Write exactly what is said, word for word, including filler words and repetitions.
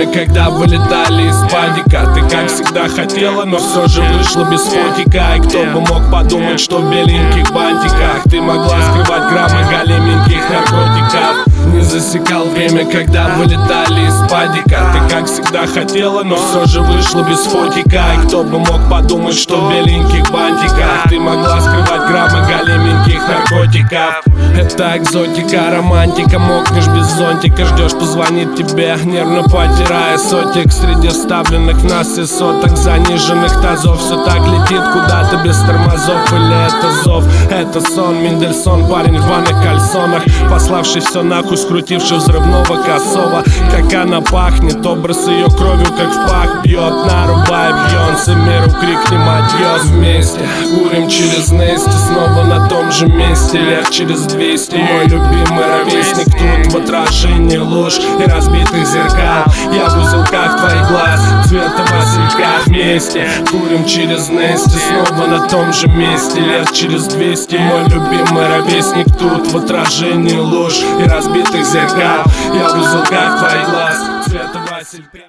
когда вылетали из падика. Ты как всегда хотела, но все же вышла без фотика. И кто бы мог подумать, что в беленьких бантиках ты могла скрывать граммы големеньких наркотиков. Не засекал время, когда вылетали из падика. Ты как всегда хотела, но все же вышла без фотика. И кто бы мог подумать, что в беленьких бантиках ты могла скрывать граммы големеньких наркотиков. Это экзотика, романтика. Мокнешь без зонтика, ждешь, позвонит тебе, нервно потирая сотик. Среди вставленных в нас и соток заниженных тазов все так летит куда-то без тормозов. Или это зов, это сон, Мендельсон, парень в рваных кальсонах, пославший все нахуй, скрутивший взрывного косого. Как она пахнет, образ ее кровью как в пах бьет. Нарубай Бьонсе, миру крикнем адьос. Вместе курим через Нести, снова на том же месте. Лет через двести мой любимый ровесник. Тут в отражении ложь и разбитых зеркал. Я в узелках твоих глаз, цвета василька. Вместе курим через Нести, снова на том же месте. Лет через двести мой любимый ровесник. Тут в отражении ложь и разбитых зеркал. Я в узелках твоих глаз, цвета василька.